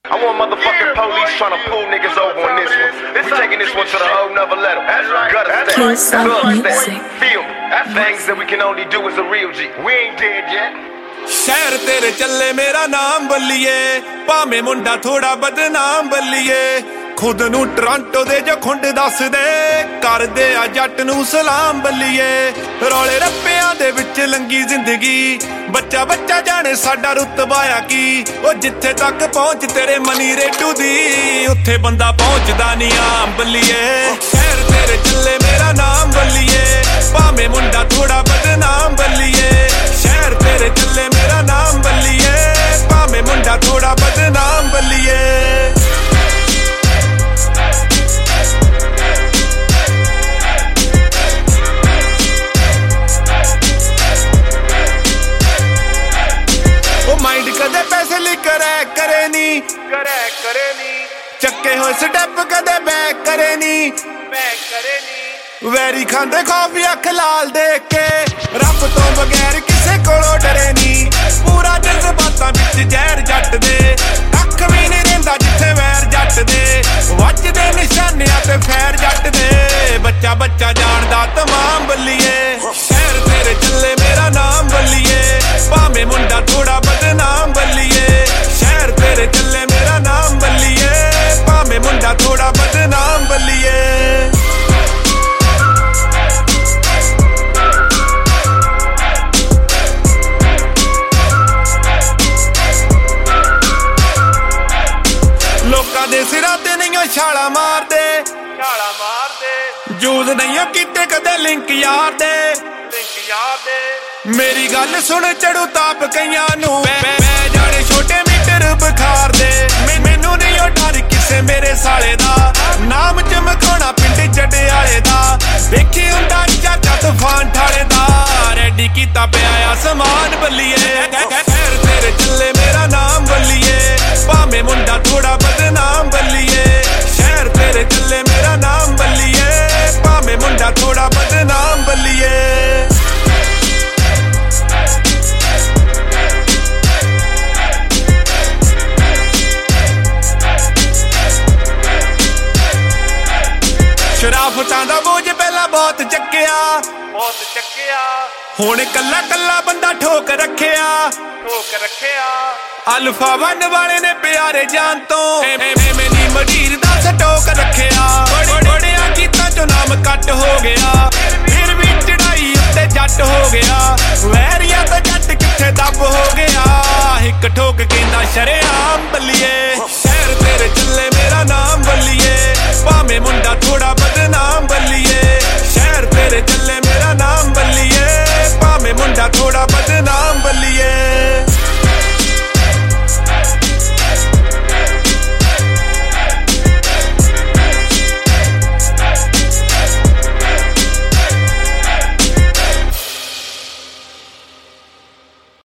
I want motherfucking police trying to pull niggas over on this one. We taking this one to the whole nother level. Gutter step, thug step, feel me. Things that we can only do as a real G. We ain't dead yet. शहर तेरे चले मेरा नाम बल्लिए भावे मुंडा थोड़ा बदनाम बल्लिए खुद नू Toronto दे जो खुंड दस दे कर दे आ जट नू सलाम बल्लिए रौले रप्पियां दे विच लंगी जिंदगी बच्चा बच्चा जाने साडा रुतबा आ की ओ जिथे तक पहुंच तेरे मनी रेडू दी उत्थे बंदा पहुंचदा नहीं आम बल्लिए शहर तेरे चले मेरा नाम बल्लिए भावे मुंडा थोड़ा बदनाम बल्लिए शहर तेरे चले मेरा नाम बल्लिए भावे मुंडा थोड़ा बदनाम बल्लिए माइंड कदे पैसे ली करे नी चक्के हो स्टेप कदे बैक करे नी वैरी खांदे कॉफी अख लाल देख के रब तो बगैर किसे कोलों डरे नी पूरा जज्बातां विच जहर जट दे अख भी नहीं रहिंदा जिथे वैर जट दे वजदे निशानियां ते फैर जट दे बच्चा बच्चा जानदा तमाम बल्लिए शहर तेरे चले मेरा नाम बल्लिए भावे मुंडा थोड़ा बदनाम बल्लिए शहर तेरे चले मेरा नाम बल्लिए भावे मुंडा थोड़ा बदनाम बल्लिए लोकां दे सिरां ते नहीं छाला मार दे यूज नहीं कीते कदे लिंक यार दे मेरी गल सुन चढ़ू ताप कईयां नू मैं जाने छोटे मीटर बुखार दे मैनू नहीं ओ डर किसे मेरे साले दा नाम चमकाना पिंड जडे आले दा देखी हुंदा चाचा तूफान ठाले दा रेडी कीता पिया आसमान बल्लिए खैर तेरे चले मेरा नाम बल्लिए भावे मुंडा थोड़ा बदनाम बल्लिए शहर तेरे चले मेरा नाम बल्लिए भावे मुंडा थोड़ा बदनाम बल्लिए शराफतां दा बोझ पहला बहुत चक्किया हुण कल्ला कल्ला बंदा ठोक रखिया अल्फा वन वाले ने प्यारे जान तो मैंने मजीर दा सटोक रखिया बड़िया कीता जो नाम कट हो गया फिर भी चढ़ाई उत्ते जट हो गया वैरिया तो जट किथे दब हो गया हिक ठोक कहंदा शरेआम बल्लिए